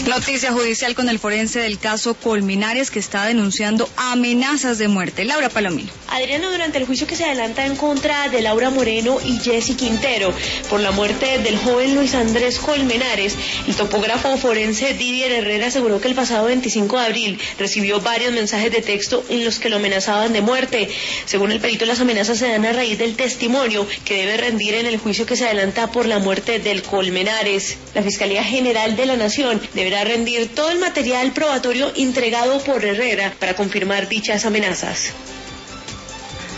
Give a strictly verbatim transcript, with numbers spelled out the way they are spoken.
Noticia judicial con el forense del caso Colmenares, que está denunciando amenazas de muerte. Laura Palomino. Adriana, durante el juicio que se adelanta en contra de Laura Moreno y Jessy Quintero por la muerte del joven Luis Andrés Colmenares, el topógrafo forense Didier Herrera aseguró que el pasado veinticinco de abril recibió varios mensajes de texto en los que lo amenazaban de muerte. Según el perito, las amenazas se dan a raíz del testimonio que debe rendir en el juicio que se adelanta por la muerte del Colmenares. La Fiscalía General de la Nación deberá rendir todo el material probatorio entregado por Herrera para confirmar dichas amenazas.